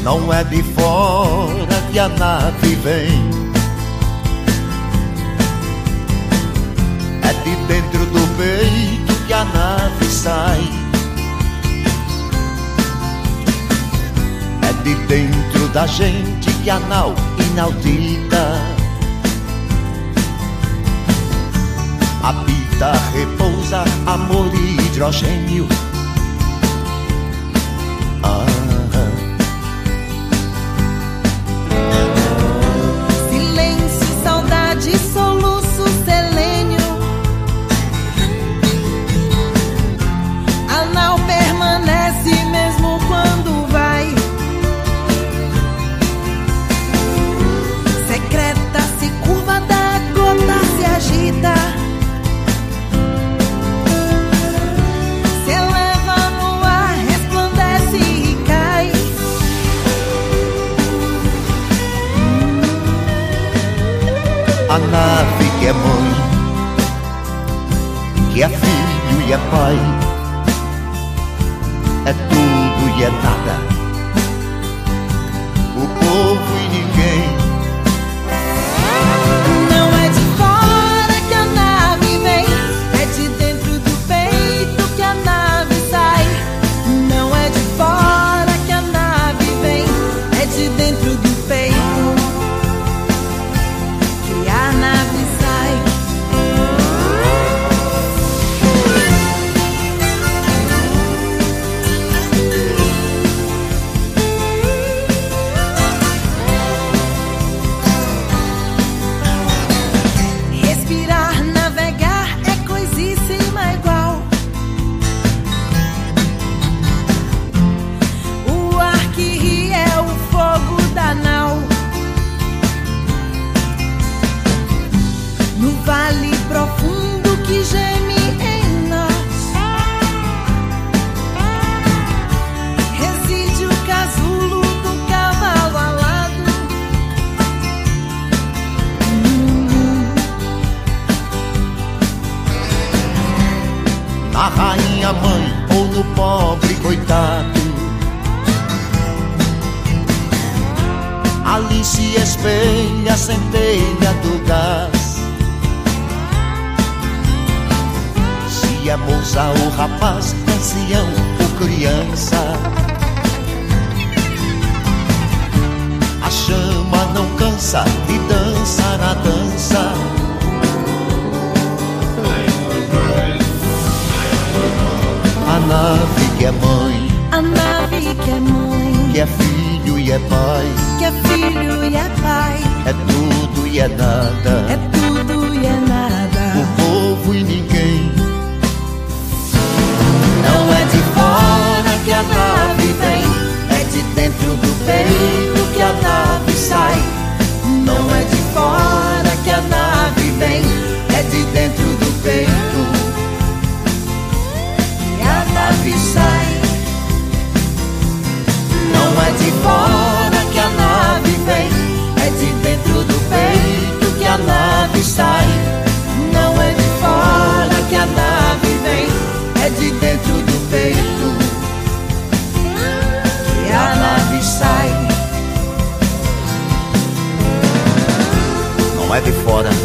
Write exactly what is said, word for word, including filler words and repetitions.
Não é de fora que a nave vem, é de dentro do peito que a nave sai. É de dentro da gente que a nau inaudita habita, repousa, amor e hidrogênio. Ah. Silêncio, saudade, soluço, selênio. A nau permanece mesmo quando vai. Secreta, se curva da gota, se agita. Se eleva no ar, resplandece e cai. A nave que é mãe, que é filho e é pai, é tudo e é nada, o povo e ninguém. Não é de fora que a nave vem, é de dentro do peito que a nave sai. Não é de fora que a nave vem, é de dentro do peito que a nave sai. Respirar, navegar é coisíssima igual. O ar que ri é o fogo da nau. No vale profundo que geme em nós reside o casulo do cavalo alado. Na rainha mãe ou no pobre coitado, ali se espelha a centelha do gás. Se é moça ou rapaz, ancião ou criança, a chama não cansa de dançar a dança. A nave que é mãe, A nave que é mãe, que é filho e é pai, que é filho e é pai, é tudo e é nada, é tudo e é nada. o povo e ninguém. Não é de fora que a nave vem, é de dentro do peito que a nave sai. Não é de fora que a nave vem, é de dentro do peito que a nave sai. Não é de fora que a nave vem, é de dentro do peito que a nave sai. Não é de fora que a nave vem, é de dentro do peito que a nave sai. Não é de fora